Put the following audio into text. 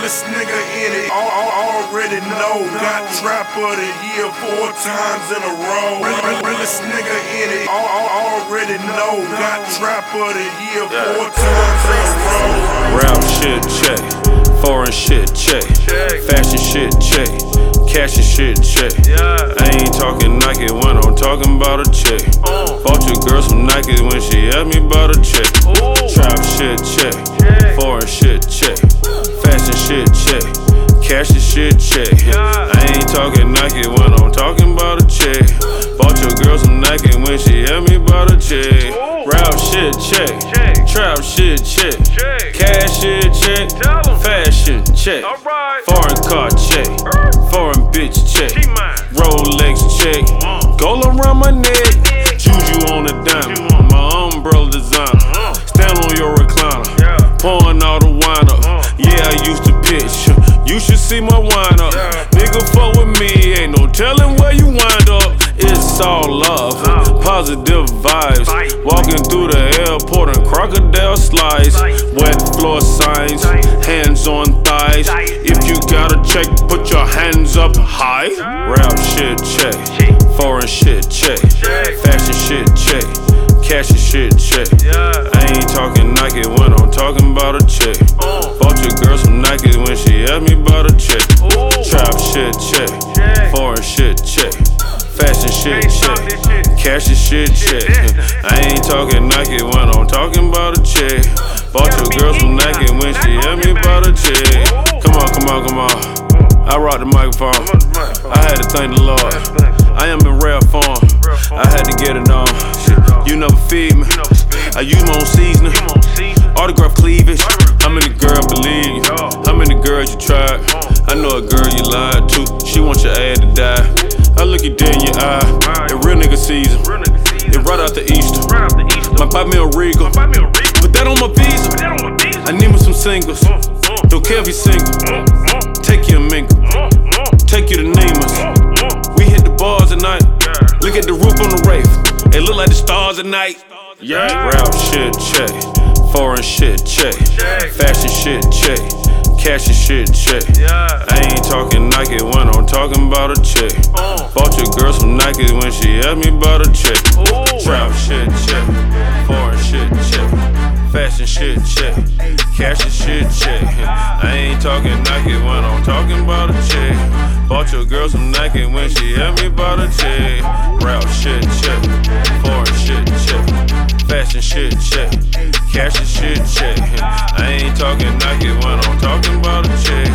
realest nigga in it. Already know. Got trap of the year 4 times in a row. Realest nigga in it. Already know. Got trap of the year 4 times in a row. Rap shit check, foreign shit check, fashion shit check, cash and shit check. I ain't talking Nike when I'm talking about a check. Bought your girl some Nike when she asked me about a check. Trap shit check, foreign shit check, fashion shit check, cash and shit check. I ain't talking Nike when I'm talking about a check. Bought your girl some Nike when she asked me about a check. Rap shit check, trap shit check, cash shit check, fashion check, foreign car check, foreign bitch check, Rolex check, gold around my neck, juju on the diamond, my umbrella designer, stand on your recliner, pouring all the wine up. Yeah, I used to pitch, you should see my wine up. Nigga fuck with me, ain't no telling where you wind up. It's all love, positive vibes. Walking through the airport and crocodile slides. Wet floor signs, hands on thighs. If you got a check, put your hands up high. Rap shit check, foreign shit check, fashion shit check, cash and shit check. I ain't talking Nike when I'm talking about a check. Bought your girl some Nike when she asked me about a check. Trap shit check, foreign shit check, fashion shit check, cash and shit check. I ain't talking Nike when I'm talking about a check. Bought your girl some Nike when she asked me about a check. Come on, come on, come on. I rock the microphone. I had to thank the Lord. I am in rare form. I had to get it on. You never feed me. I use my own seasoning. Autograph cleavage. How many girls believe you? How many girls you tried? I know a girl you lied to. She wants your ass to die. I look you dead in your eye. A real nigga season. It right out the Easter. Might buy me a Regal. Put that on my visa. I need me some singles. Don't care if you single. Take you a mingle. Take you to Neiman's. We hit the bars at night. Look at the roof on the rave. It look like the stars at night. Rap shit check, foreign shit check, fashion shit check, cash and shit check. I ain't talking Nike when I'm talking about a check. Bought your girl some Nike when she asked me about a check. Trap shit check, foreign shit check, fashion shit check, cash and shit check. I ain't talking Nike when I'm talking about a check. Bought your girl some Nike when she asked me about a check. Rap shit check, foreign shit check, fashion shit check, cash and shit check. I ain't talking Nike when I'm talking about a check.